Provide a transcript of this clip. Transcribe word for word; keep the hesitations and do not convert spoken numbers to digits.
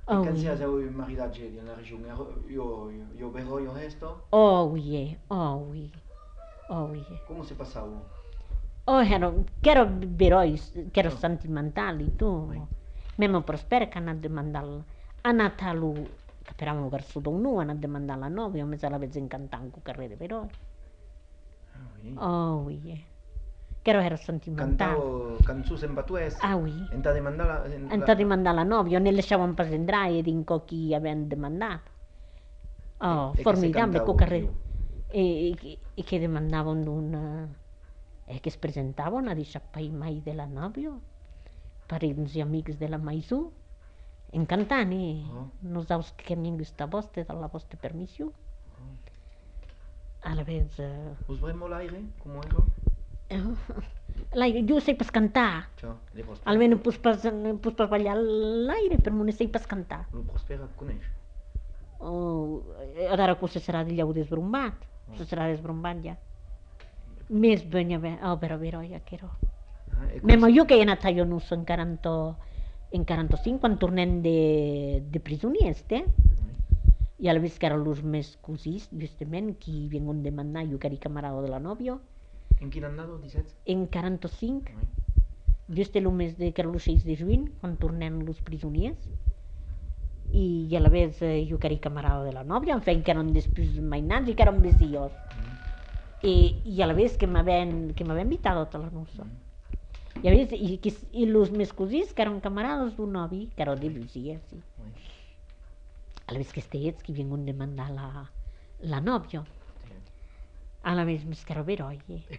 Oh, Quem oui. se o maridaggio nella regione, io, io vero io resto, Oh, oui. Oh, oui. Oh, oui. come si passava? Oh, ero, che ero berois, che ero Ciao. sentimentali, tu. Oui. Memo prospera che hanno demandato a Natalu, che peravamo verso un nu, hanno demandato la novia, mi sa la vez incantando con carriere beroi. Ah, oui. Oh, oui. Che ero, ero sentimentale. Cantavo canzoni in batues, Ah, oui. entrate di mandare la... Hanno demandato la novia, ne lasciavamo per entrare e in chi avevano demandato. Oh, E, e che se formidabile, con cantavo carriere. più? E, e, e che demandavano un... E che si presentavano a disciappai mai della novia, parenti amici della Maisù, in Cantani, Oh. non so che mi questa vostra, dalla vostra permissione. Oh. Alla vez, Us vorremmo l'aire? Come ero? lei, io sei per cantare, Ciao, le prospera. almeno posso per sbagliare l'aire, per non sei per cantare. Lo prospera conosci? Oh, ora cosa sarà degli audio sbrumbato, Oh. se sarà sbrumbato già. Mi sbaglia, oh, però, vero, io che ero. Ah, e Memo come io che ero io non so in quaranta, in quarantacinque, quando tornando di, di prigionieri, eh? Oui. E alla vez che erano los mes così, giustamente, che vengono demandati, io che ero camarada della novia, In che anno diciotto? in quarantacinque, Oui. giusto il mese de, che era lo sei di giugno, quando tornano los prigionieri, e alla vez io che ero camarada della novia, enfin, che erano després mai nati, che erano vecinos. Mm. E, e alla vez che mi avevano invitato a tutta la notte. Mm. E a veces, y, que, y los mis cosins, que eran camaradas d'un novi, que era de Lucia, sí. Oui. A la vez que estets, que vengono a demandar la, la novia. Sì. A la vez, mis que era vero, oye.